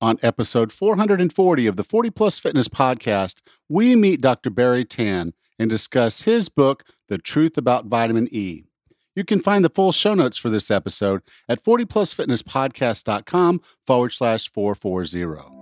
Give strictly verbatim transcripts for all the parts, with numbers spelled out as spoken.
On episode four hundred forty of the forty Plus Fitness Podcast, we meet Doctor Barry Tan and discuss his book, The Truth About Vitamin E. You can find the full show notes for this episode at forty plus fitness podcast dot com forward slash four forty.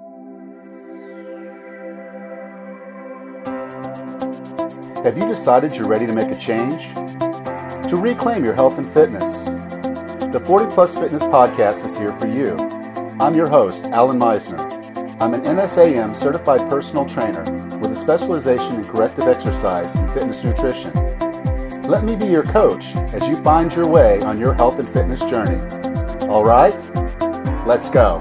Have you decided you're ready to make a change? To reclaim your health and fitness? The forty Plus Fitness Podcast is here for you. I'm your host, Alan Meisner. I'm an N S A M certified personal trainer with a specialization in corrective exercise and fitness nutrition. Let me be your coach as you find your way on your health and fitness journey. All right, let's go.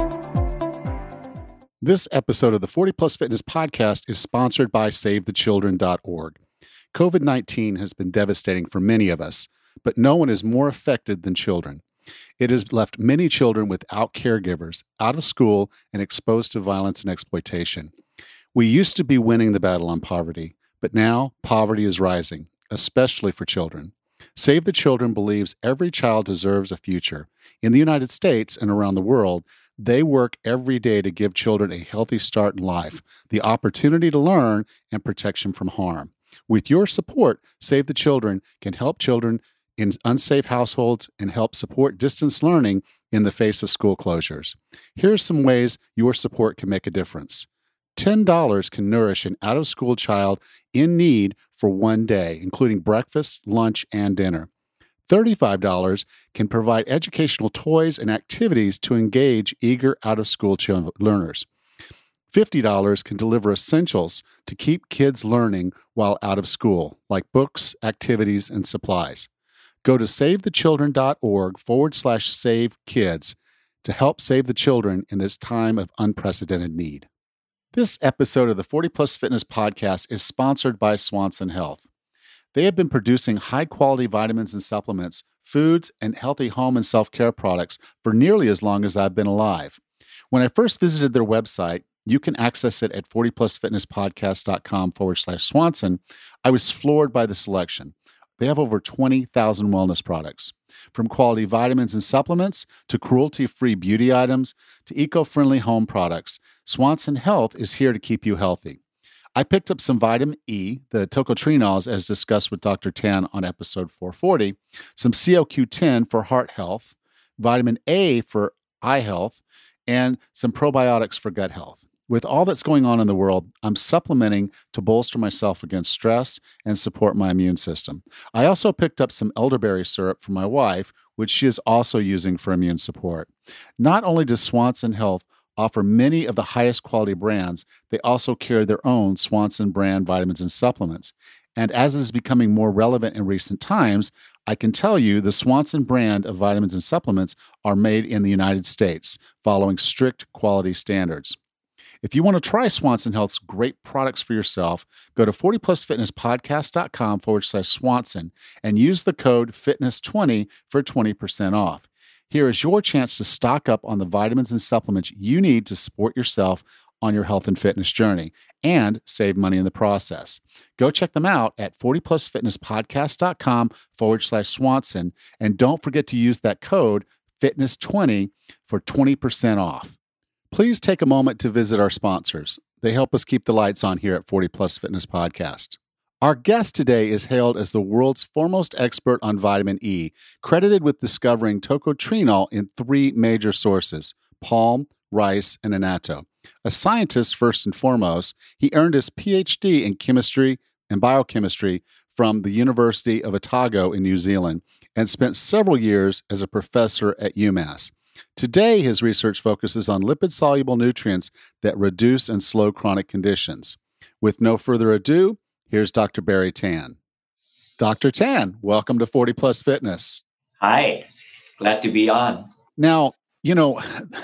This episode of the forty Plus Fitness Podcast is sponsored by save the children dot org. COVID nineteen has been devastating for many of us, but no one is more affected than children. It has left many children without caregivers, out of school, and exposed to violence and exploitation. We used to be winning the battle on poverty, but now poverty is rising, especially for children. Save the Children believes every child deserves a future. In the United States and around the world, they work every day to give children a healthy start in life, the opportunity to learn, and protection from harm. With your support, Save the Children can help children in unsafe households and help support distance learning in the face of school closures. Here's some ways your support can make a difference. ten dollars can nourish an out-of-school child in need for one day, including breakfast, lunch, and dinner. thirty-five dollars can provide educational toys and activities to engage eager out-of-school children, learners. fifty dollars can deliver essentials to keep kids learning while out of school, like books, activities, and supplies. Go to save the children dot org forward slash save kids to help save the children in this time of unprecedented need. This episode of the forty Plus Fitness Podcast is sponsored by Swanson Health. They have been producing high-quality vitamins and supplements, foods, and healthy home and self-care products for nearly as long as I've been alive. When I first visited their website, you can access it at forty plus fitness podcast dot com forward slash Swanson. I was floored by the selection. They have over twenty thousand wellness products. From quality vitamins and supplements to cruelty-free beauty items to eco-friendly home products, Swanson Health is here to keep you healthy. I picked up some vitamin E, the tocotrienols as discussed with Doctor Tan on episode four forty, some C O Q ten for heart health, vitamin A for eye health, and some probiotics for gut health. With all that's going on in the world, I'm supplementing to bolster myself against stress and support my immune system. I also picked up some elderberry syrup for my wife, which she is also using for immune support. Not only does Swanson Health offer many of the highest quality brands, they also carry their own Swanson brand vitamins and supplements. And as is becoming more relevant in recent times, I can tell you the Swanson brand of vitamins and supplements are made in the United States, following strict quality standards. If you want to try Swanson Health's great products for yourself, go to forty plus fitness podcast dot com forward slash Swanson and use the code fitness twenty for twenty percent off. Here is your chance to stock up on the vitamins and supplements you need to support yourself on your health and fitness journey and save money in the process. Go check them out at forty plus fitness podcast dot com forward slash Swanson. And don't forget to use that code fitness twenty for twenty percent off. Please take a moment to visit our sponsors. They help us keep the lights on here at forty Plus Fitness Podcast. Our guest today is hailed as the world's foremost expert on vitamin E, credited with discovering tocotrienol in three major sources, palm, rice, and annatto. A scientist first and foremost, he earned his P H D in chemistry and biochemistry from the University of Otago in New Zealand and spent several years as a professor at UMass. Today, his research focuses on lipid-soluble nutrients that reduce and slow chronic conditions. With no further ado, here's Doctor Barry Tan. Doctor Tan, welcome to forty Plus Fitness. Hi, glad to be on. Now, you know,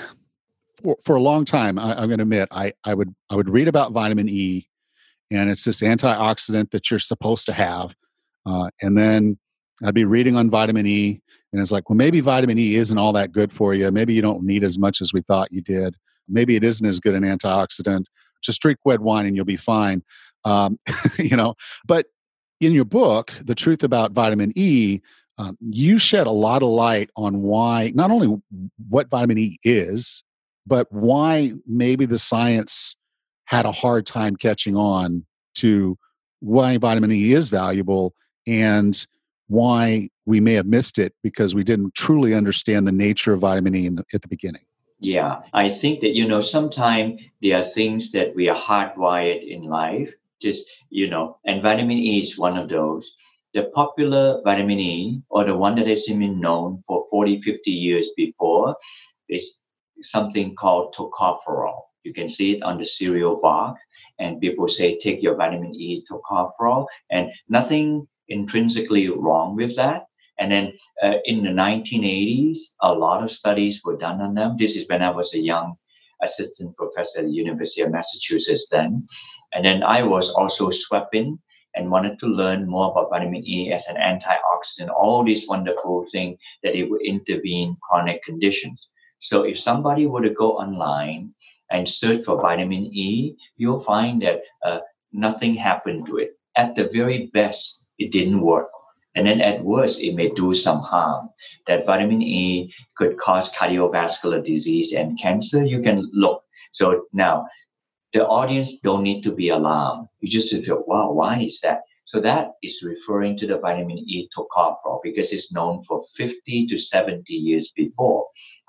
for, for a long time, I, I'm going to admit, I, I would I would read about vitamin E, and it's this antioxidant that you're supposed to have. Uh, and then I'd be reading on vitamin E, and it's like, well, maybe vitamin E isn't all that good for you. Maybe you don't need as much as we thought you did. Maybe it isn't as good an antioxidant. Just drink red wine and you'll be fine. Um, you know, but in your book, The Truth About Vitamin E, um, you shed a lot of light on why, not only what vitamin E is, but why maybe the science had a hard time catching on to why vitamin E is valuable and why we may have missed it because we didn't truly understand the nature of vitamin E in the, at the beginning. Yeah, I think that, you know, sometimes there are things that we are hardwired in life, just, you know, and vitamin E is one of those. The popular vitamin E, or the one that has been known for forty, fifty years before, is something called tocopherol. You can see it on the cereal box, and people say, take your vitamin E tocopherol, and nothing intrinsically wrong with that. And then uh, in the nineteen eighties, a lot of studies were done on them. This is when I was a young assistant professor at the University of Massachusetts then. And then I was also swept in and wanted to learn more about vitamin E as an antioxidant, all these wonderful things that it would intervene chronic conditions. So if somebody were to go online and search for vitamin E, you'll find that uh, nothing happened to it. At the very best, it didn't work. And then at worst, it may do some harm. That vitamin E could cause cardiovascular disease and cancer. You can look. So now, the audience don't need to be alarmed. You just feel, wow, why is that? So that is referring to the vitamin E tocopherol because it's known for fifty to seventy years before.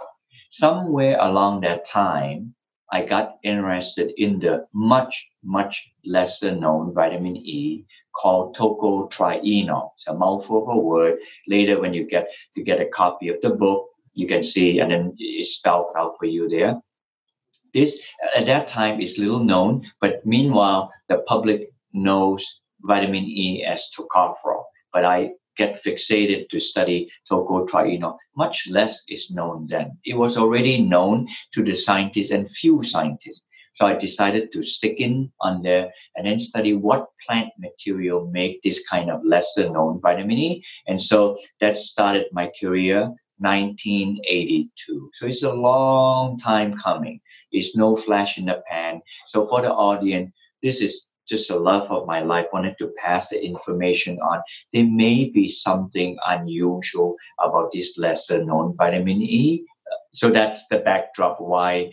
Somewhere along that time, I got interested in the much, much lesser known vitamin E called tocotrienol. It's a mouthful of a word. Later, when you get to get a copy of the book, you can see, and then it's spelled out for you there. This, at that time, is little known, but meanwhile, the public knows vitamin E as tocopherol. But I get fixated to study tocotrienol. Much less is known then. It was already known to the scientists and few scientists. So I decided to stick in on there and then study what plant material make this kind of lesser known vitamin E. And so that started my career, nineteen eighty-two. So it's a long time coming. It's no flash in the pan. So for the audience, this is just a love of my life, wanted to pass the information on. There may be something unusual about this lesser known vitamin E. So that's the backdrop why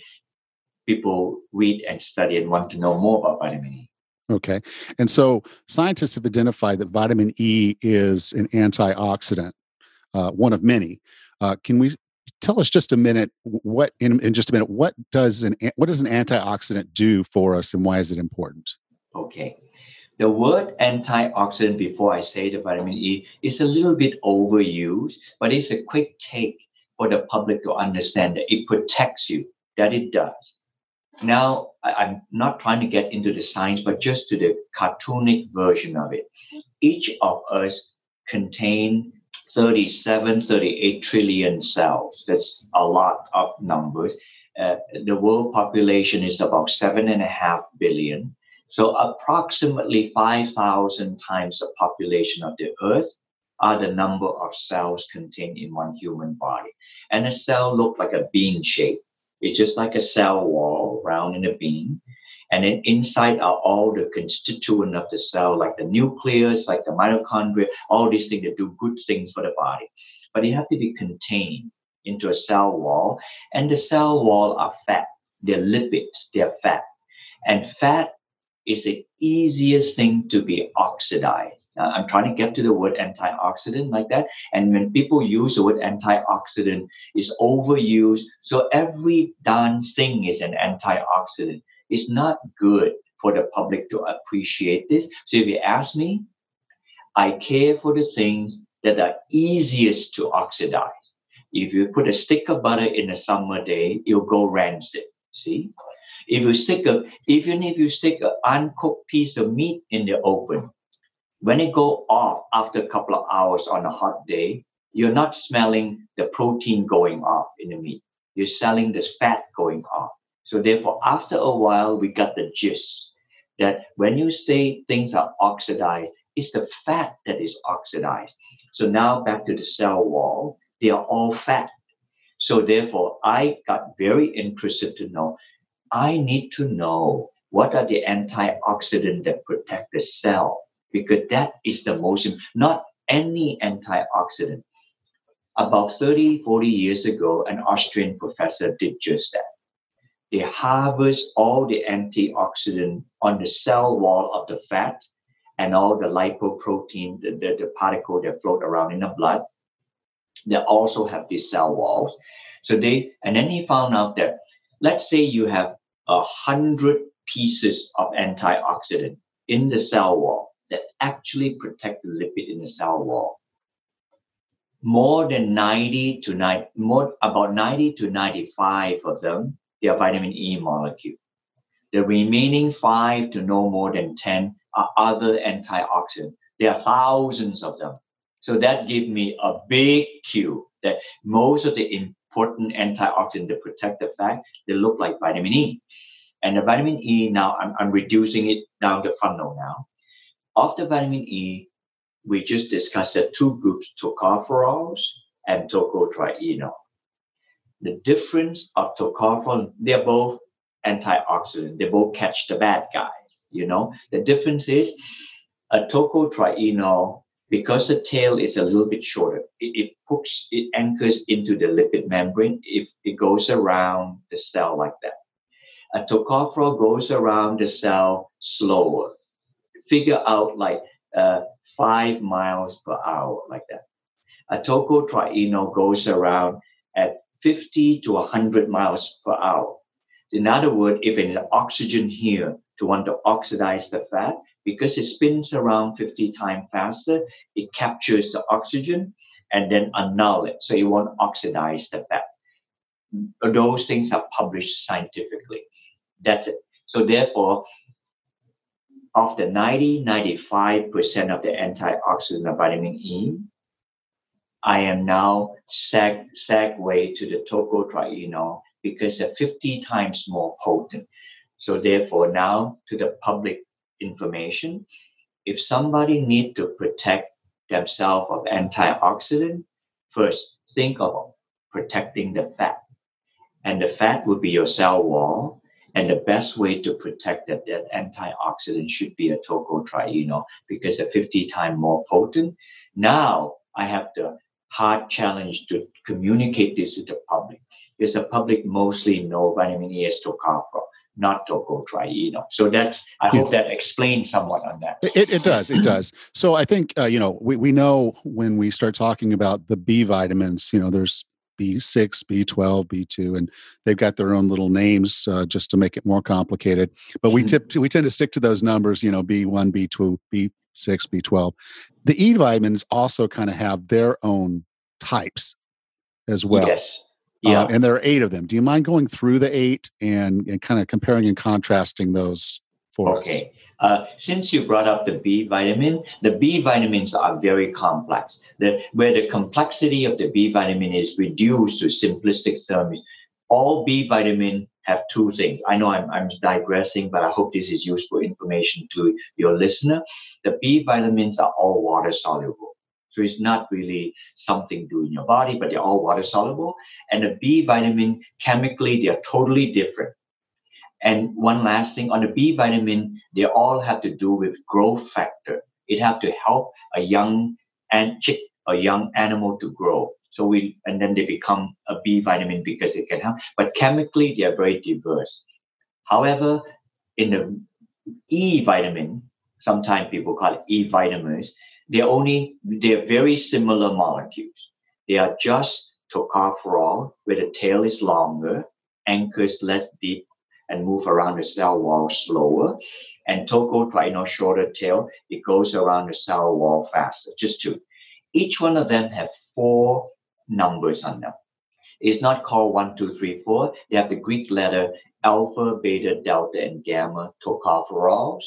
people read and study and want to know more about vitamin E. Okay. And so scientists have identified that vitamin E is an antioxidant, uh, one of many. Uh, can we tell us just a minute what in, in just a minute what does an what does an antioxidant do for us and why is it important? Okay. The word antioxidant, before I say the vitamin E, is a little bit overused, but it's a quick take for the public to understand that it protects you, that it does. Now, I'm not trying to get into the science, but just to the cartoonic version of it. Each of us contain thirty-seven, thirty-eight trillion cells. That's a lot of numbers. Uh, the world population is about seven and a half billion. So approximately five thousand times the population of the Earth are the number of cells contained in one human body. And a cell looks like a bean shape. It's just like a cell wall round in a bean. And then inside are all the constituents of the cell, like the nucleus, like the mitochondria, all these things that do good things for the body. But they have to be contained into a cell wall. And the cell wall are fat. They're lipids. They're fat. And fat is the easiest thing to be oxidized. Uh, I'm trying to get to the word antioxidant like that. And when people use the word antioxidant, it's overused. So every darn thing is an antioxidant. It's not good for the public to appreciate this. So if you ask me, I care for the things that are easiest to oxidize. If you put a stick of butter in a summer day, it'll go rancid. See? If you stick a, even if you stick an uncooked piece of meat in the oven, when it go off after a couple of hours on a hot day, you're not smelling the protein going off in the meat. You're smelling this fat going off. So therefore, after a while, we got the gist that when you say things are oxidized, it's the fat that is oxidized. So now back to the cell wall, they are all fat. So therefore, I got very interested to know, I need to know what are the antioxidants that protect the cell, because that is the most, not any antioxidant. About thirty, forty years ago, an Austrian professor did just that. they harvest all the antioxidant on the cell wall of the fat and all the lipoprotein, the, the, the particle that float around in the blood. They also have these cell walls. So they, and then he found out that, let's say you have a hundred pieces of antioxidant in the cell wall that actually protect the lipid in the cell wall. More than ninety to nine, more about ninety to ninety-five of them, they are vitamin E molecule. The remaining five to no more than ten are other antioxidants. There are thousands of them. So that gave me a big cue that most of the important antioxidants that protect the fat, they look like vitamin E. And the vitamin E now, I'm, I'm reducing it down the funnel now. Of the vitamin E, we just discussed the two groups, tocopherols and tocotrienol. The difference of tocopherol, they're both antioxidant. They both catch the bad guys, you know. The difference is a tocotrienol, because the tail is a little bit shorter, it, it hooks, it anchors into the lipid membrane if it goes around the cell like that. A tocopherol goes around the cell slower. Figure out like uh, five miles per hour like that. A tocotrienol goes around at fifty to one hundred miles per hour. In other words, if there's oxygen here to want to oxidize the fat, because it spins around fifty times faster, it captures the oxygen and then annul it. So it won't oxidize the fat. Those things are published scientifically. That's it. So therefore, of the ninety, ninety-five percent of the antioxidant of vitamin E, I am now seg- segue to the tocotrienol because they're fifty times more potent. So therefore, now to the public information, if somebody need to protect themselves of antioxidant, first think of protecting the fat. And the fat would be your cell wall. And the best way to protect that, that antioxidant should be a tocotrienol because they're fifty times more potent. Now I have the hard challenge to communicate this to the public because the public mostly know vitamin E as tocopherol, not tocotrienol. So that's, I hope that explains somewhat on that. It, it does. It does. So I think, uh, you know, we, we know when we start talking about the B vitamins, you know, there's B six, B twelve, B two, and they've got their own little names uh, just to make it more complicated. But we tip, we tend to stick to those numbers, you know, B one, B two, B six, B twelve. The E vitamins also kind of have their own types as well. Yes. Yeah. Uh, and there are eight of them. Do you mind going through the eight and, and kind of comparing and contrasting those for okay. us? Okay. Uh, since you brought up the B vitamin, the B vitamins are very complex. The, where the complexity of the B vitamin is reduced to simplistic terms, all B vitamin have two things. I know I'm, I'm digressing, but I hope this is useful information to your listener. The B vitamins are all water soluble. So it's not really something to do in your body, but they're all water soluble. And the B vitamin, chemically, they're totally different. And one last thing on the B vitamin, they all have to do with growth factor. It have to help a young and chick, a young animal to grow. So we, and then they become a B vitamin because it can help. But chemically, they are very diverse. However, in the E vitamin, sometimes people call it E vitamins, they're only, they're very similar molecules. They are just tocopherol, where the tail is longer, anchors less deep, and move around the cell wall slower. And tocotrienol, shorter tail, it goes around the cell wall faster, just two. Each one of them have four numbers on them. It's not called one, two, three, four. They have the Greek letter alpha, beta, delta, and gamma tocopherols,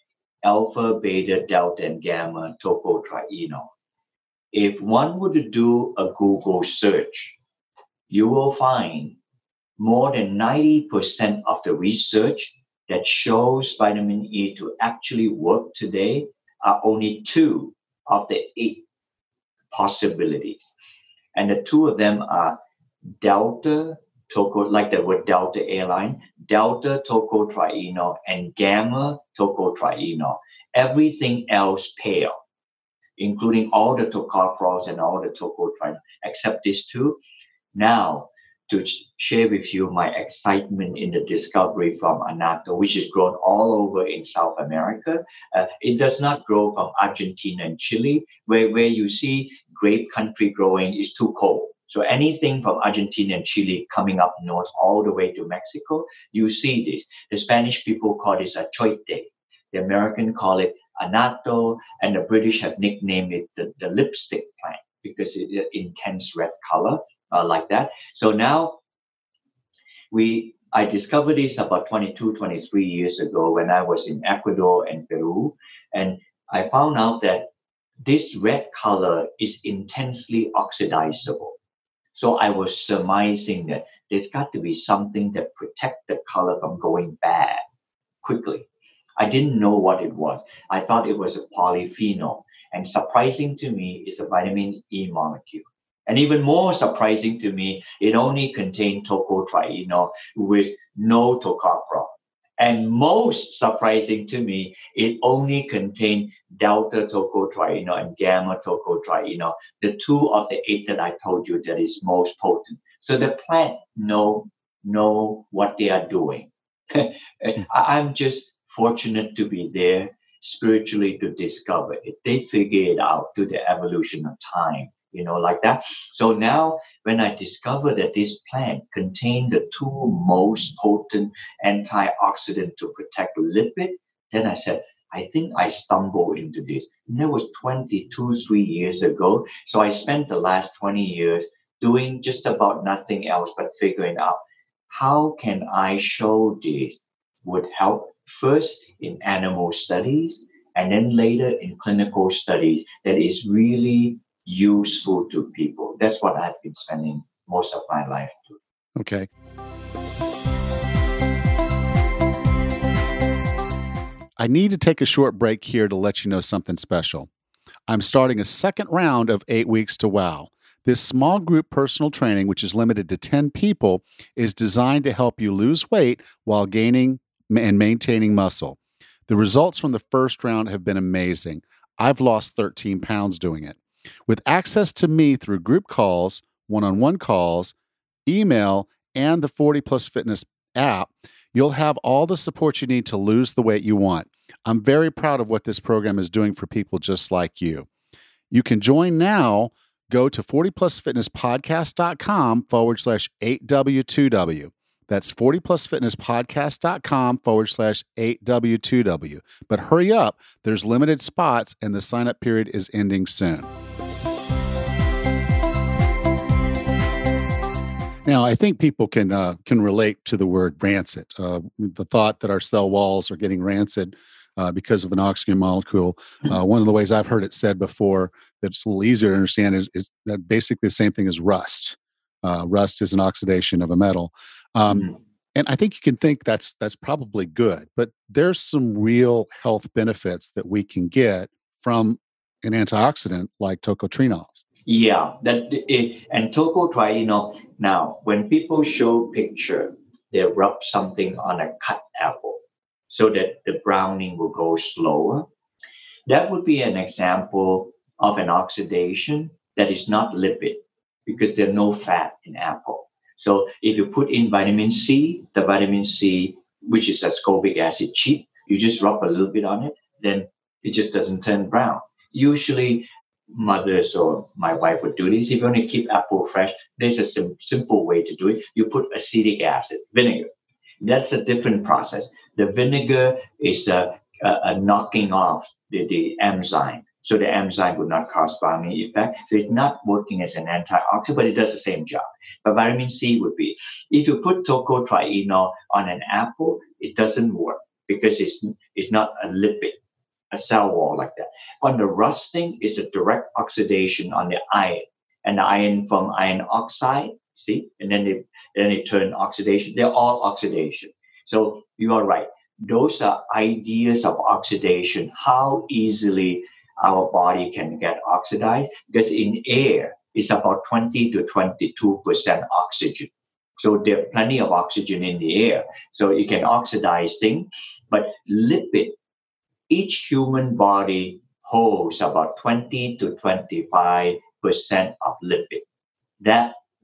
alpha, beta, delta, and gamma tocotrienol. If one were to do a Google search, you will find more than ninety percent of the research that shows vitamin E to actually work today are only two of the eight possibilities. And the two of them are delta, toco, like the word Delta airline, delta tocotrienol and gamma tocotrienol. Everything else pale, including all the tocopherols and all the tocotrienol, except these two. Now, to sh- share with you my excitement in the discovery from annatto, which is grown all over in South America. Uh, it does not grow from Argentina and Chile, where, where you see grape country growing is too cold. So anything from Argentina and Chile coming up north all the way to Mexico, you see this. The Spanish people call this a choite. The American call it annatto, and the British have nicknamed it the, the lipstick plant because it, it intense red color uh, like that. So now we I discovered this about twenty-two, twenty-three years ago when I was in Ecuador and Peru, and I found out that this red color is intensely oxidizable. So I was surmising that there's got to be something that protect the color from going bad quickly. I didn't know what it was. I thought it was a polyphenol. And surprising to me is a vitamin E molecule. And even more surprising to me, it only contained tocotrienol with no tocopherol. And most surprising to me, it only contained delta tocotrienol and gamma tocotrienol, the two of the eight that I told you that is most potent. So the plant know, know what they are doing. I'm just fortunate to be there spiritually to discover it. They figure it out through the evolution of time, you know, like that. So now when I discovered that this plant contained the two most potent antioxidants to protect lipid, then I said, I think I stumbled into this. And that was twenty-two, three years ago. So I spent the last twenty years doing just about nothing else but figuring out how can I show this would help first in animal studies and then later in clinical studies that is really useful to people. That's what I've been spending most of my life doing. Okay. I need to take a short break here to let you know something special. I'm starting a second round of Eight Weeks to Wow. This small group personal training, which is limited to ten people, is designed to help you lose weight while gaining and maintaining muscle. The results from the first round have been amazing. I've lost thirteen pounds doing it. With access to me through group calls, one-on-one calls, email, and the forty Plus Fitness app, you'll have all the support you need to lose the weight you want. I'm very proud of what this program is doing for people just like you. You can join now. Go to forty plus fitness podcast dot com forward slash eight W two W. That's forty plus fitness podcast dot com forward slash eight W two W. But hurry up, there's limited spots and the sign-up period is ending soon. Now, I think people can uh, can relate to the word rancid. Uh, the thought that our cell walls are getting rancid uh, because of an oxygen molecule. Uh, one of the ways I've heard it said before that's a little easier to understand is, is that basically the same thing as rust. Uh, rust is an oxidation of a metal. Um, mm-hmm. And I think you can think that's that's probably good, but there's some real health benefits that we can get from an antioxidant like tocotrienols. Yeah, that it, and tocotrienol. Now, when people show picture, they rub something on a cut apple so that the browning will go slower. That would be an example of an oxidation that is not lipid because there's no fat in apple. So if you put in vitamin C, the vitamin C, which is ascorbic acid cheap, you just rub a little bit on it, then it just doesn't turn brown. Usually mothers or my wife would do this. If you want to keep apple fresh, there's a sim- simple way to do it. You put acetic acid, vinegar. That's a different process. The vinegar is a, a, a knocking off the, the enzyme. So the enzyme would not cause browning effect. So it's not working as an antioxidant, but it does the same job. But vitamin C would be. If you put tocotrienol on an apple, it doesn't work because it's, it's not a lipid, a cell wall like that. On the rusting is a direct oxidation on the iron. And the iron from iron oxide, see? And then they, then they turn oxidation. They're all oxidation. So you are right. Those are ideas of oxidation, how easily our body can get oxidized, because in air, it's about twenty to twenty-two percent oxygen. So there's plenty of oxygen in the air. So you can oxidize things. But lipid, each human body holds about twenty to twenty-five percent of lipid. That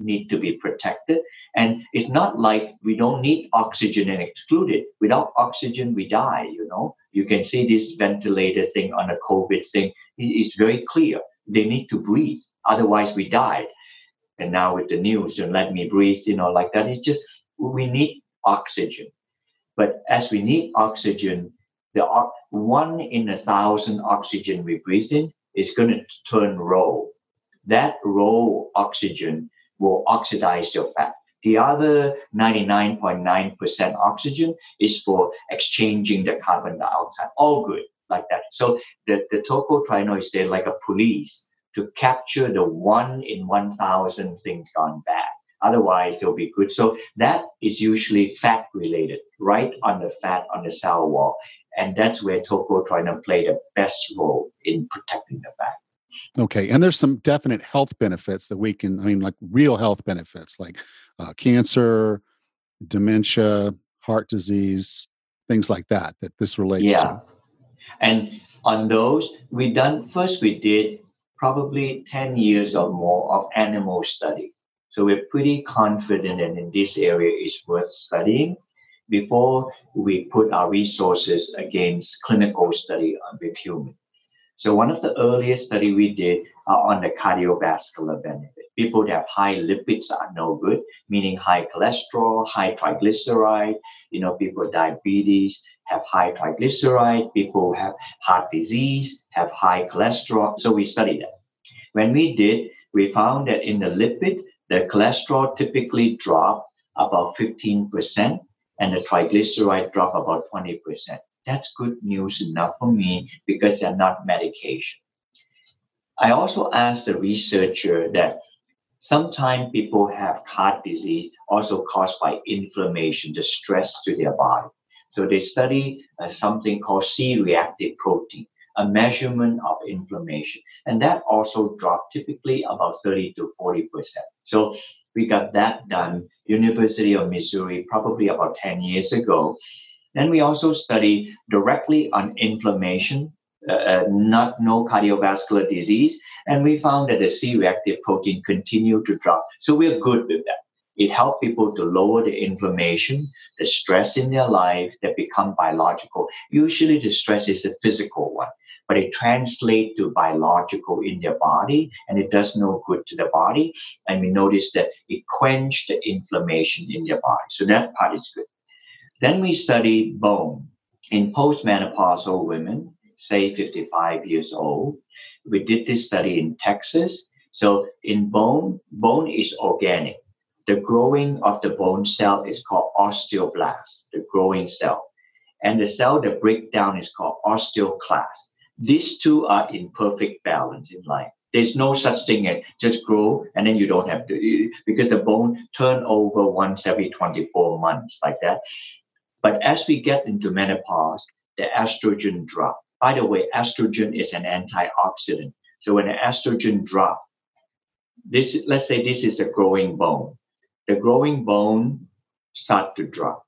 need to be protected. And it's not like we don't need oxygen and exclude it. Without oxygen, we die, you know. You can see this ventilator thing on a COVID thing. It's very clear. They need to breathe. Otherwise, we die. And now with the news, don't let me breathe, you know, like that. It's just, we need oxygen. But as we need oxygen, the o- one in a thousand oxygen we breathe in is going to turn raw. That raw oxygen will oxidize your fat. The other ninety-nine point nine percent oxygen is for exchanging the carbon dioxide. All good, like that. So the, the tocotrienol is there like a police to capture the one in one thousand things gone bad. Otherwise, they'll be good. So that is usually fat related, right on the fat on the cell wall. And that's where tocotrienol play the best role in protecting the fat. Okay. And there's some definite health benefits that we can, I mean, like real health benefits, like uh, cancer, dementia, heart disease, things like that, that this relates Yeah. to. And on those, we done, first we did probably ten years or more of animal study. So we're pretty confident that in this area is worth studying before we put our resources against clinical study with humans. So one of the earliest study we did are on the cardiovascular benefit. People that have high lipids are no good, meaning high cholesterol, high triglyceride. You know, people with diabetes have high triglyceride. People who have heart disease have high cholesterol. So we studied that. When we did, we found that in the lipid, the cholesterol typically drop about fifteen percent and the triglyceride drop about twenty percent. That's good news enough for me because they're not medication. I also asked the researcher that sometimes people have heart disease also caused by inflammation, the stress to their body. So they study uh, something called C-reactive protein, a measurement of inflammation. And that also dropped typically about thirty to forty percent. So we got that done, University of Missouri, probably about ten years ago. Then we also study directly on inflammation, uh, not no cardiovascular disease, and we found that the C-reactive protein continued to drop. So we're good with that. It helped people to lower the inflammation, the stress in their life that become biological. Usually the stress is a physical one, but it translates to biological in their body, and it does no good to the body. And we noticed that it quenched the inflammation in their body. So that part is good. Then we studied bone in postmenopausal women, say fifty-five years old. We did this study in Texas. So in bone, bone is organic. The growing of the bone cell is called osteoblast, the growing cell. And the cell that breaks down is called osteoclast. These two are in perfect balance in life. There's no such thing as just grow and then you don't have to, because the bone turn over once every twenty-four months like that. But as we get into menopause, the estrogen drop. By the way, estrogen is an antioxidant. So when the estrogen drop, this let's say this is the growing bone. The growing bone start to drop.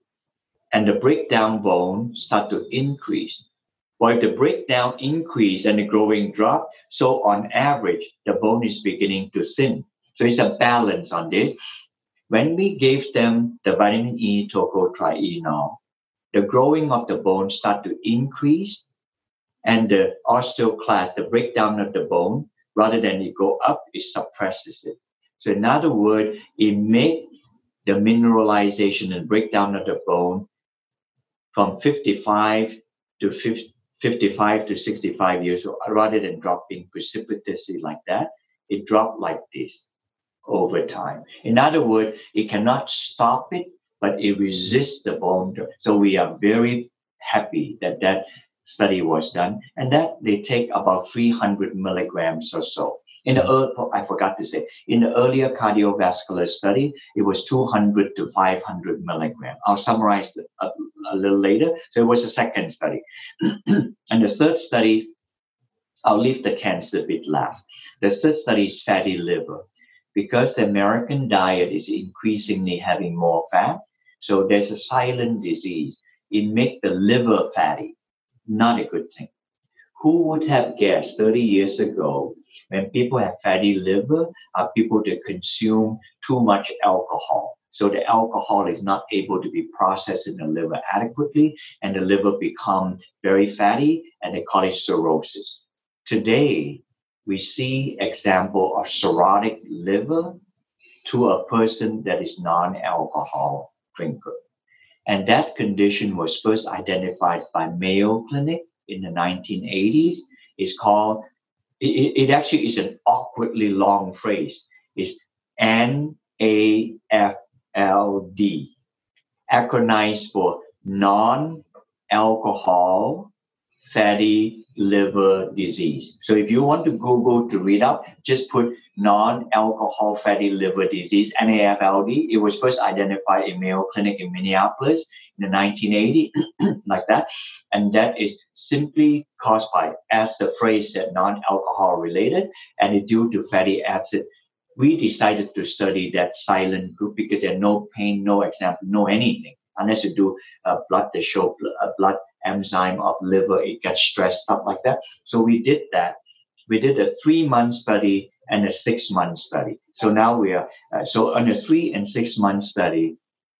And the breakdown bone start to increase. Well, if the breakdown increase and the growing drop, so on average, the bone is beginning to thin. So it's a balance on this. When we gave them the vitamin E tocotrienol, the growing of the bone start to increase, and the osteoclast, the breakdown of the bone, rather than it go up, it suppresses it. So in other words, it makes the mineralization and breakdown of the bone from fifty-five to fifty, fifty-five to sixty-five years old, rather than dropping precipitously like that, it dropped like this over time. In other words, it cannot stop it, but it resists the bone. So we are very happy that that study was done, and that they take about three hundred milligrams or so. In the early, I forgot to say, in the earlier cardiovascular study, it was two hundred to five hundred milligrams. I'll summarize it a, a little later. So it was a second study. And the third study, I'll leave the cancer bit last. The third study is fatty liver. Because the American diet is increasingly having more fat, so there's a silent disease. It makes the liver fatty, not a good thing. Who would have guessed thirty years ago, when people have fatty liver, are people that consume too much alcohol? So the alcohol is not able to be processed in the liver adequately, and the liver become very fatty, and they call it cirrhosis. Today, we see example of cirrhotic liver to a person that is non-alcohol drinker. And that condition was first identified by Mayo Clinic in the nineteen eighties. It's called, it, it actually is an awkwardly long phrase. It's N A F L D, acronized for non-alcohol fatty liver disease. So if you want to Google to read up, just put non-alcohol fatty liver disease, N A F L D. It was first identified in Mayo Clinic in Minneapolis in the nineteen eighties, like that. And that is simply caused by, as the phrase said, non-alcohol related, and it's due to fatty acid. We decided to study that silent group because there's no pain, no example, no anything. Unless you do a blood, they show a blood enzyme of liver, it gets stressed up like that. So we did that. We did a three-month study and a six-month study. So now we are, uh, so on a three and six-month study,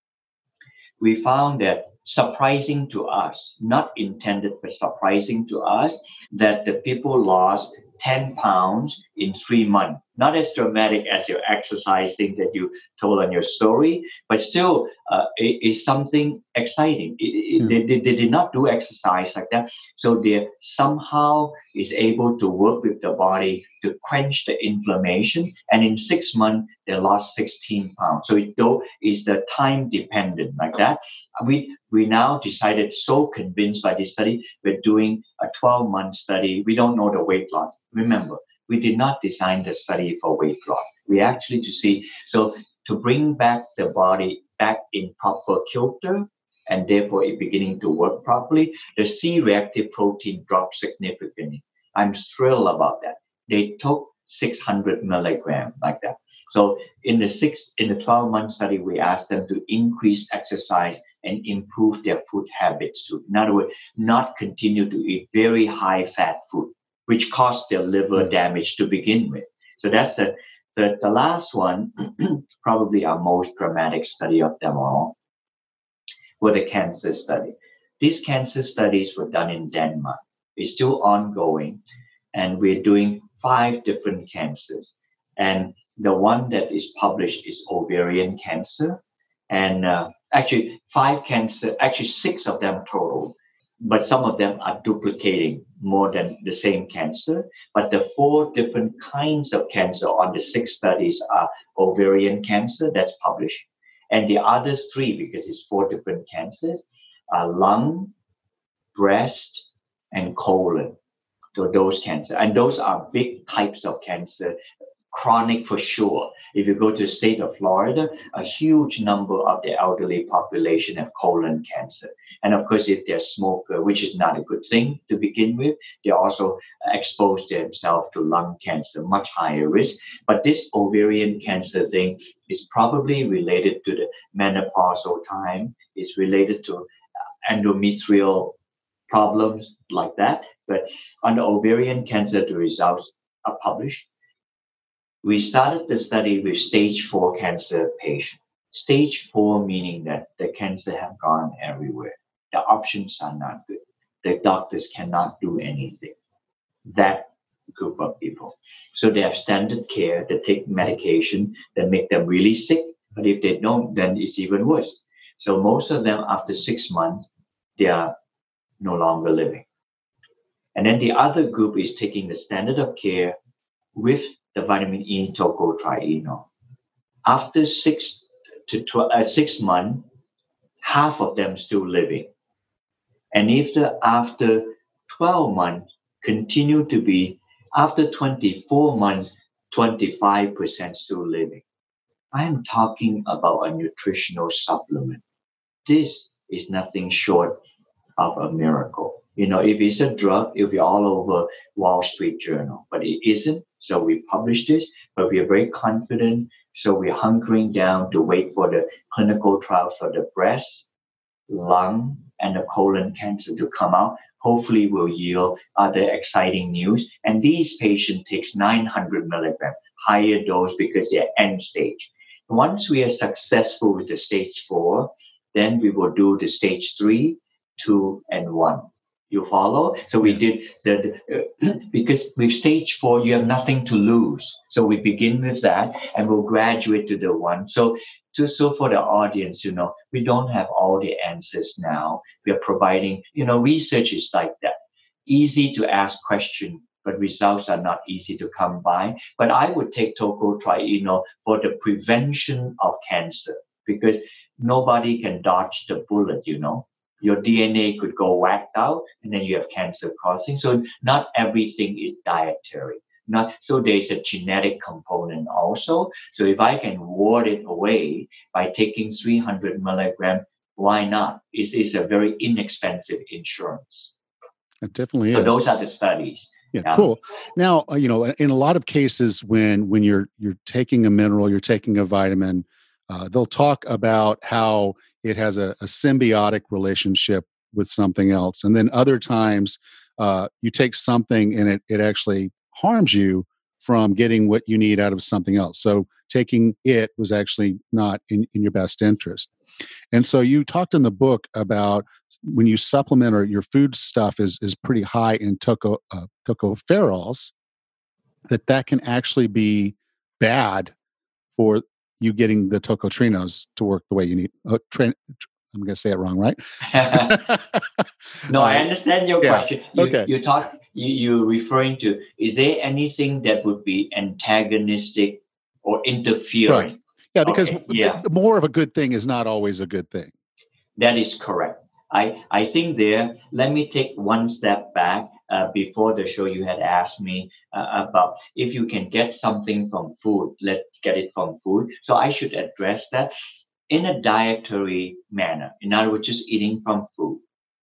we found that surprising to us, not intended, but surprising to us, that the people lost ten pounds in three months. Not as dramatic as your exercise thing that you told on your story, but still uh, it is something exciting. It, it, mm. they, they, they did not do exercise like that. So they somehow is able to work with the body to quench the inflammation. And in six months, they lost sixteen pounds. So it though is the time dependent like that. We we now decided, so convinced by this study, we're doing a twelve month study. We don't know the weight loss. Remember, we did not design the study for weight loss. We actually to see, so to bring back the body back in proper kilter, and therefore it beginning to work properly, the C-reactive protein dropped significantly. I'm thrilled about that. They took six hundred milligrams like that. So in the six, in the twelve month study, we asked them to increase exercise and improve their food habits too. In other words, not continue to eat very high fat food, which caused their liver damage to begin with. So that's the, the, the last one, probably our most dramatic study of them all, were the cancer study. These cancer studies were done in Denmark. It's still ongoing, and we're doing five different cancers. And the one that is published is ovarian cancer. And uh, actually, five cancer, actually six of them total, but some of them are duplicating more than the same cancer. But the four different kinds of cancer on the six studies are ovarian cancer, that's published. And the other three, because it's four different cancers, are lung, breast, and colon. So those cancer. And those are big types of cancer, chronic for sure. If you go to the state of Florida, a huge number of the elderly population have colon cancer. And of course, if they're smoker, which is not a good thing to begin with, they also expose themselves to lung cancer, much higher risk. But this ovarian cancer thing is probably related to the menopausal time. It's related to endometrial problems like that. But on the ovarian cancer, the results are published. We started the study with stage four cancer patients. Stage four meaning that the cancer have gone everywhere. The options are not good. The doctors cannot do anything. That group of people. So they have standard care. They take medication that make them really sick. But if they don't, then it's even worse. So most of them, after six months, they are no longer living. And then the other group is taking the standard of care with the vitamin E tocotrienol. After six to twelve, uh, six months, half of them still living. And if the after twelve months continue to be, after twenty-four months, twenty-five percent still living. I am talking about a nutritional supplement. This is nothing short of a miracle. You know, if it's a drug, it'll be all over Wall Street Journal, but it isn't. So we published this, but we are very confident. So we're hunkering down to wait for the clinical trial for the breast, lung, and the colon cancer to come out. hopefully will yield other exciting news. And these patients takes nine hundred milligram, higher dose because they're end stage. Once we are successful with the stage four, then we will do the stage three, two, and one. You follow? So we Yes. did the, the uh, because with stage four, you have nothing to lose. So we begin with that and we'll graduate to the one. So to, so for the audience, you know, we don't have all the answers now. We are providing, you know, research is like that. Easy to ask question, but results are not easy to come by. But I would take tocotrienol for the prevention of cancer because nobody can dodge the bullet, you know. Your D N A could go whacked out and then you have cancer causing. So not everything is dietary. Not so there's a genetic component also. So if I can ward it away by taking three hundred milligram, why not? It is a very inexpensive insurance. It definitely So is. those are the studies. Yeah, Yeah. cool. Now, uh, you know, in a lot of cases, when when you're you're taking a mineral, you're taking a vitamin, uh, they'll talk about how it has a, a symbiotic relationship with something else, and then other times uh, you take something and it it actually harms you from getting what you need out of something else. So taking it was actually not in, in your best interest. And so you talked in the book about when you supplement or your food stuff is is pretty high in toco, uh, tocopherols, that that can actually be bad for you getting the tocotrienols to work the way you need. Uh, tra- I'm going to say it wrong, right? No, I Uh, understand your yeah. question. You Okay. you talk you you referring to is there anything that would be antagonistic or interfering? Right. Yeah, because Okay, w- yeah. it- more of a good thing is not always a good thing. That is correct. I, I think there, let me take one step back. Uh, before the show, you had asked me uh, about if you can get something from food, let's get it from food. So I should address that in a dietary manner. In other words, just eating from food.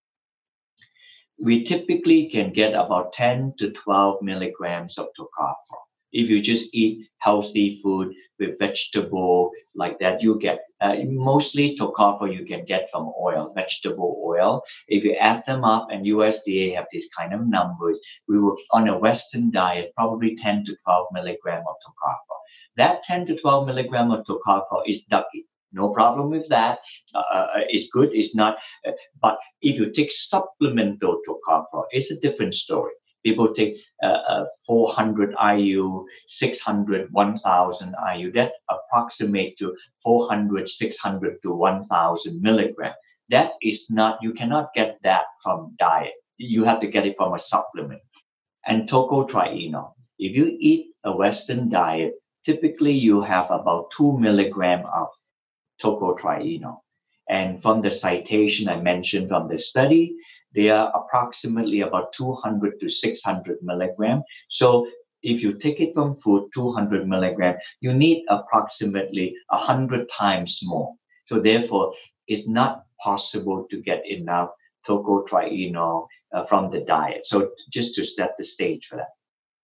We typically can get about ten to twelve milligrams of tocopherol. If you just eat healthy food with vegetable like that, you get uh, mostly tocopherol you can get from oil, vegetable oil. If you add them up, and U S D A have these kind of numbers, we will on a Western diet probably ten to twelve milligram of tocopherol. That ten to twelve milligram of tocopherol is ducky. No problem with that. Uh, it's good. It's not. Uh, but if you take supplemental tocopherol, it's a different story. People take uh, uh, four hundred I U, six hundred, one thousand I U. That approximate to four hundred, six hundred to one thousand milligram. That is not, you cannot get that from diet. You have to get it from a supplement. And tocotrienol. If you eat a Western diet, typically you have about two milligram of tocotrienol. And from the citation I mentioned from the study, they are approximately about two hundred to six hundred milligram. So if you take it from food, two hundred milligram, you need approximately one hundred times more. So therefore, it's not possible to get enough tocotrienol uh, from the diet. So just to set the stage for that.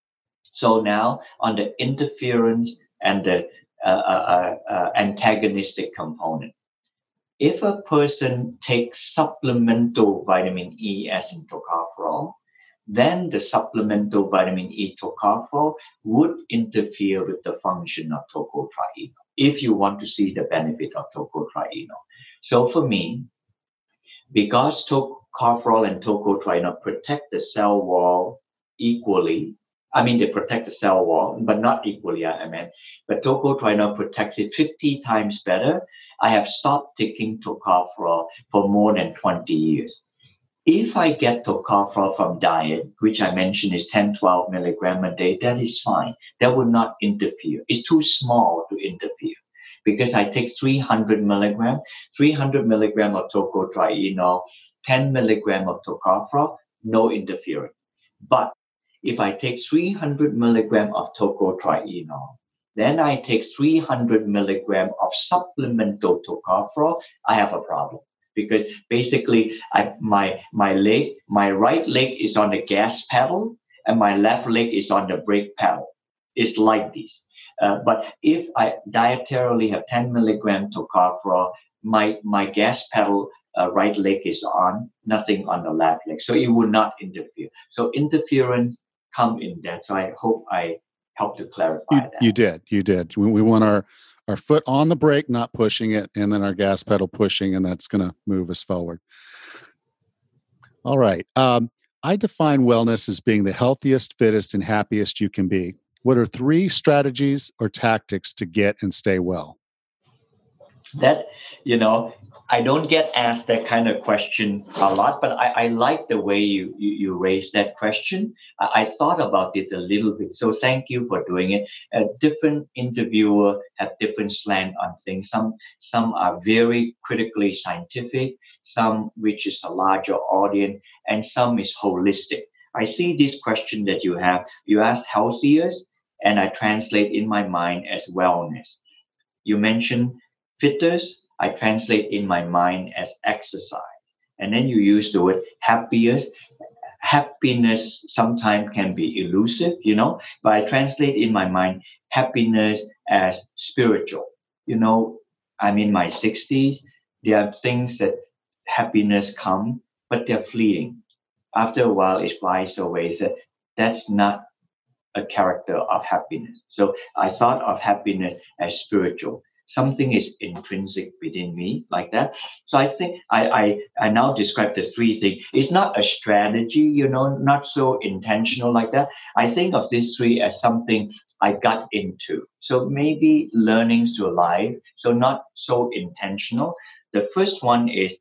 So now on the interference and the uh, uh, uh, antagonistic component. If a person takes supplemental vitamin E as in tocopherol, then the supplemental vitamin E tocopherol would interfere with the function of tocotrienol if you want to see the benefit of tocotrienol. So for me, because tocopherol and tocotrienol protect the cell wall equally, I mean, they protect the cell wall, but not equally, I mean. But tocotrienol protects it fifty times better. I have stopped taking tocopherol for more than twenty years. If I get tocopherol from diet, which I mentioned is ten, twelve milligram a day, that is fine. That would not interfere. It's too small to interfere because I take three hundred milligram, three hundred milligram of tocotrienol, ten milligram of tocopherol, no interference. But if I take three hundred milligram of tocotrienol, then I take three hundred milligram of supplemental tocopherol, I have a problem. Because basically, I, my my leg, my right leg is on the gas pedal, and my left leg is on the brake pedal. It's like this. Uh, but if I dietarily have ten milligram tocopherol, my my gas pedal uh, right leg is on, nothing on the left leg. So it would not interfere. So interference come in that. So I hope I helped to clarify You that. you did. You did. We, we want our our foot on the brake, not pushing it, and then our gas pedal pushing, and that's going to move us forward. All right. Um, I define wellness as being the healthiest, fittest, and happiest you can be. What are three strategies or tactics to get and stay well? That, you know, I don't get asked that kind of question a lot, but I, I like the way you, you, you raised that question. I, I thought about it a little bit. So thank you for doing it. A different interviewer have different slant on things. Some, some are very critically scientific, some which is a larger audience, and some is holistic. I see this question that you have. You ask healthiest, and I translate in my mind as wellness. You mentioned fittest, I translate in my mind as exercise. And then you use the word happiest. Happiness sometimes can be elusive, you know, but I translate in my mind happiness as spiritual. You know, I'm in my sixties. There are things that happiness come, but they're fleeting. After a while, it flies away. So that's not a character of happiness. So I thought of happiness as spiritual. Something is intrinsic within me like that. So I think I, I I now describe the three things. It's not a strategy, you know, not so intentional like that. I think of these three as something I got into. So maybe learning through life. So not so intentional. The first one is,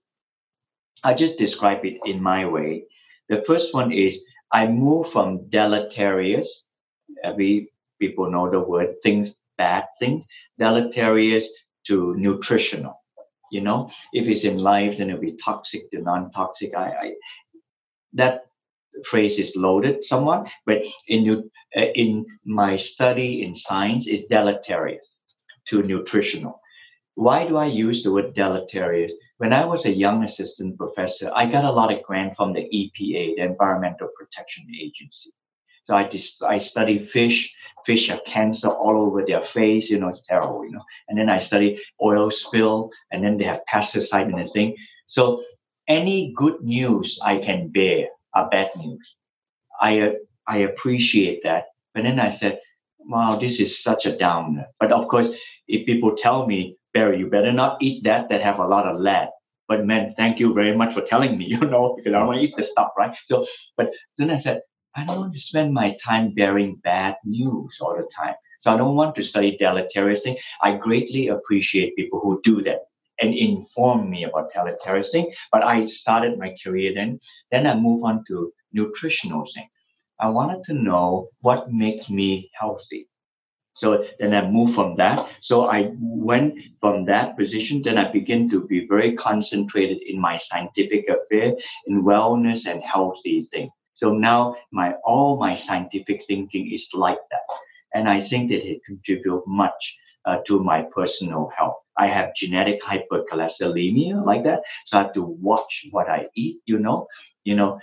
I just describe it in my way. The first one is I move from deleterious. Every people know the word things, bad things, deleterious to nutritional. You know, if it's in life, then it'll be toxic to non-toxic. I, I that phrase is loaded somewhat, but in uh, in my study in science, it's deleterious to nutritional. Why do I use the word deleterious? When I was a young assistant professor, I got a lot of grant from the E P A, the Environmental Protection Agency. So I dis- I study fish. Fish have cancer all over their face. You know, it's terrible. You know, and then I study oil spill, and then they have pesticide in the thing. So any good news I can bear are bad news. I uh, I appreciate that. But then I said, wow, this is such a downer. But of course, if people tell me, Barry, you better not eat that that have a lot of lead. But man, thank you very much for telling me, you know, because I don't want to eat the stuff, right? So, but then I said, I don't want to spend my time bearing bad news all the time. So I don't want to study deleterious things. I greatly appreciate people who do that and inform me about deleterious things. But I started my career then. Then I move on to nutritional things. I wanted to know what makes me healthy. So then I moved from that. So I went from that position. Then I began to be very concentrated in my scientific affair, in wellness and healthy things. So now my all my scientific thinking is like that. And I think that it contributes much uh, to my personal health. I have genetic hypercholesterolemia like that. So I have to watch what I eat, you know. You know,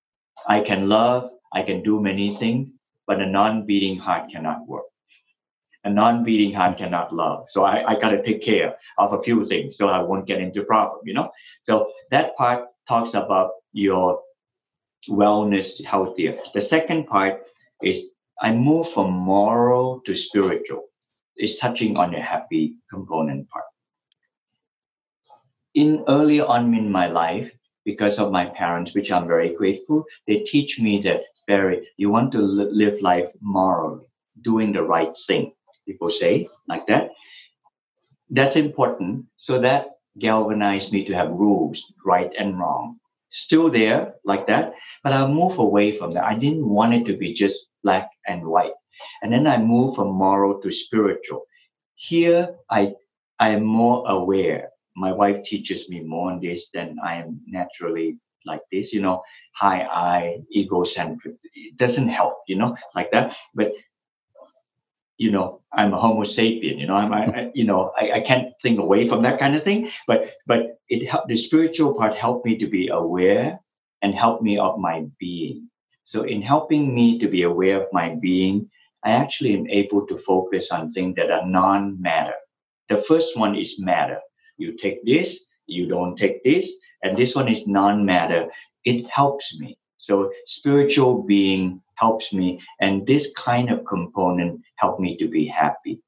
I can love, I can do many things, but a non-beating heart cannot work. A non-beating heart cannot love. So I, I got to take care of a few things so I won't get into problem, you know. So that part talks about your wellness, healthier. The second part is I move from moral to spiritual. It's touching on the happy component part. In early on in my life, because of my parents, which I'm very grateful, they teach me that, Barry, you want to li- live life morally, doing the right thing. People say like that. That's important. So that galvanized me to have rules, right and wrong. Still there like that, but I move away from that. I didn't want it to be just black and white. And then I move from moral to spiritual. Here I I am more aware. My wife teaches me more on this than I am naturally like this, you know, high I, egocentric. It doesn't help, you know, like that. But you know, I'm a Homo sapien. You know, I'm, I, you know, I, I can't think away from that kind of thing. But, but it helped. The spiritual part helped me to be aware and help me of my being. So, in helping me to be aware of my being, I actually am able to focus on things that are non-matter. The first one is matter. You take this, you don't take this. And this one is non-matter. It helps me. So spiritual being helps me. And this kind of component help me to be happy.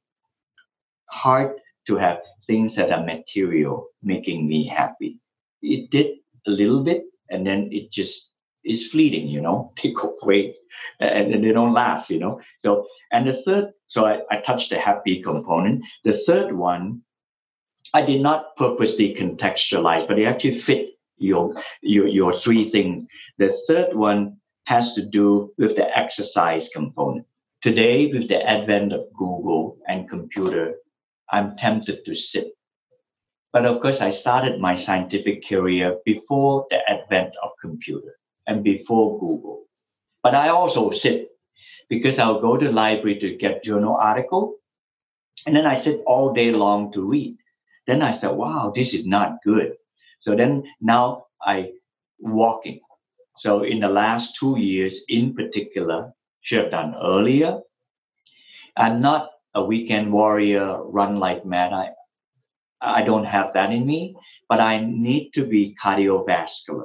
Hard to have things that are material making me happy. It did a little bit, and then it just is fleeting, you know, they go away and, and they don't last, you know. So, and the third, so I, I touched the happy component. The third one, I did not purposely contextualize, but it actually fit your, your, your three things. The third one has to do with the exercise component. Today, with the advent of Google and computer, I'm tempted to sit. But of course, I started my scientific career before the advent of computer and before Google. But I also sit because I'll go to the library to get journal article. And then I sit all day long to read. Then I said, wow, this is not good. So then now I walking. So in the last two years in particular, should have done earlier. I'm not a weekend warrior, run like mad. I, I don't have that in me, but I need to be cardiovascular.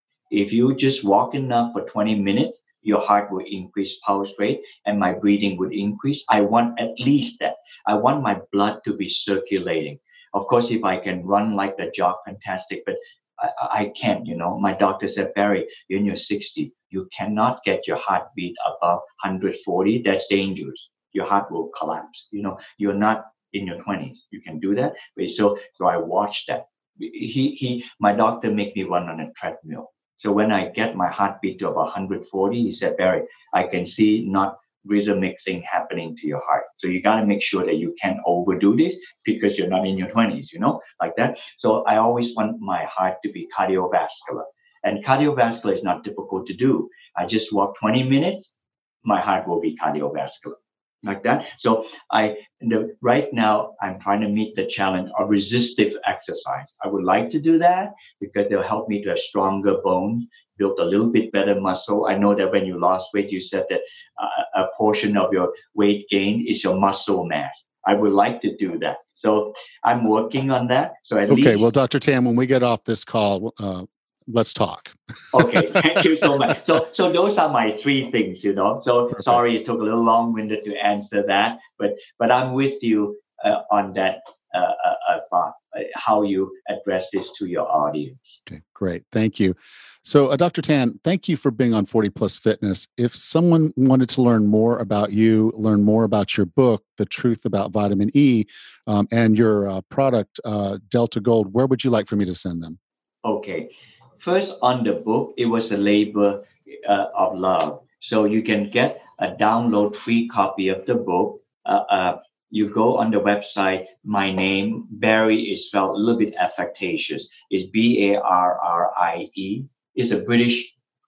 If you just walk enough for twenty minutes, your heart will increase pulse rate and my breathing would increase. I want at least that. I want my blood to be circulating. Of course, if I can run like the jog, fantastic, but I, I can't, you know. My doctor said, Barry, you're in your sixties. You cannot get your heartbeat above one hundred forty. That's dangerous. Your heart will collapse. You know, you're not in your twenties. You can do that. So, so I watched that. He, he, my doctor made me run on a treadmill. So when I get my heartbeat to about one hundred forty, he said, Barry, I can see not rhythmic thing happening to your heart. So you got to make sure that you can't overdo this because you're not in your twenties, you know, like that. So I always want my heart to be cardiovascular. And cardiovascular is not difficult to do. I just walk twenty minutes, my heart will be cardiovascular. Like that. So I the, right now I'm trying to meet the challenge of resistive exercise. I would like to do that because they'll help me to have stronger bones, build a little bit better muscle. I know that when you lost weight, you said that uh, a portion of your weight gain is your muscle mass. I would like to do that. So I'm working on that. So at okay, least. Okay. Well, Doctor Tan, when we get off this call, uh, let's talk. Okay, thank you so much. So, so those are my three things, you know. So, Perfect. Sorry it took a little long-winded to answer that, but but I'm with you uh, on that uh, uh, uh, thought, uh, how you address this to your audience. Okay, great, thank you. So, uh, Doctor Tan, thank you for being on forty Plus Fitness. If someone wanted to learn more about you, learn more about your book, The Truth About Vitamin E, um, and your uh, product, uh, Delta Gold, where would you like for me to send them? Okay. First, on the book, it was a labor uh, of love. So you can get a download free copy of the book. Uh, uh, you go on the website. My name, Barry, is spelled a little bit affectatious. It's B A R R I E. It's a British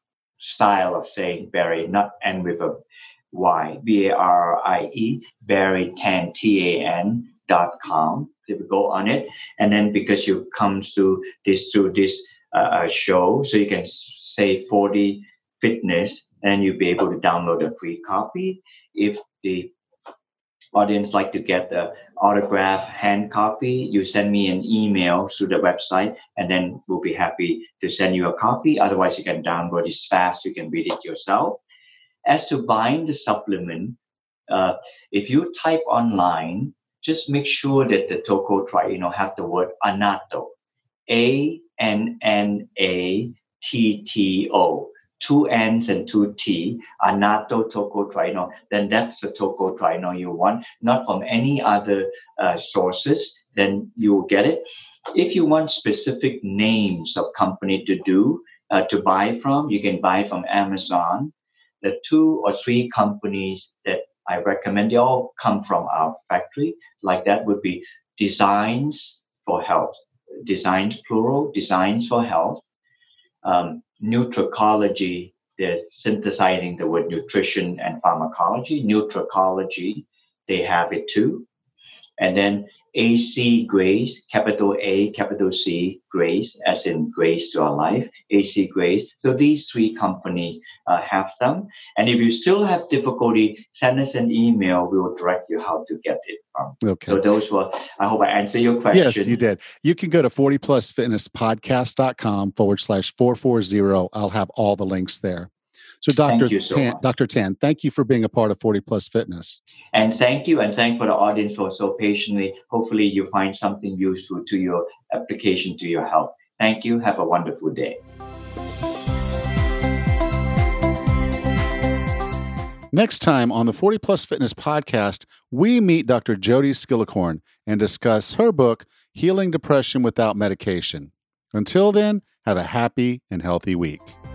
style of saying Barry, not end with a Y. B A R R I E, Barry Tan, T A N dot com. So you go on it. And then because you come through this, through this, Uh, show, so you can say forty Fitness, and you'll be able to download a free copy. If the audience like to get the autograph hand copy, you send me an email through the website, and then we'll be happy to send you a copy. Otherwise, you can download it fast. You can read it yourself. As to buying the supplement, uh, if you type online, just make sure that the tocotrienol, you know, have the word annatto, A N N A T T O, two N's and two T, annatto tocotrienol, then that's the tocotrienol you want, not from any other uh, sources, then you will get it. If you want specific names of company to do, uh, to buy from, you can buy from Amazon. The two or three companies that I recommend, they all come from our factory, like that would be Designs for Health. Designs plural, Designs for Health, um, Nutracology, they're synthesizing the word nutrition and pharmacology, Nutracology, they have it too. And then A C Grace, capital A, capital C, Grace, as in grace to our life, A C Grace. So these three companies uh, have them. And if you still have difficulty, send us an email. We will direct you how to get it from. Okay. So those were, I hope I answered your question. Yes, you did. You can go to forty plus fitness podcast dot com forward slash four forty. I'll have all the links there. So Doctor Thank you so Tan, much. Doctor Tan, thank you for being a part of forty plus Fitness. And thank you, and thank for the audience for so patiently. Hopefully you find something useful to your application, to your health. Thank you. Have a wonderful day. Next time on the forty plus Fitness podcast, we meet Doctor Jody Skillicorn and discuss her book, Healing Depression Without Medication. Until then, have a happy and healthy week.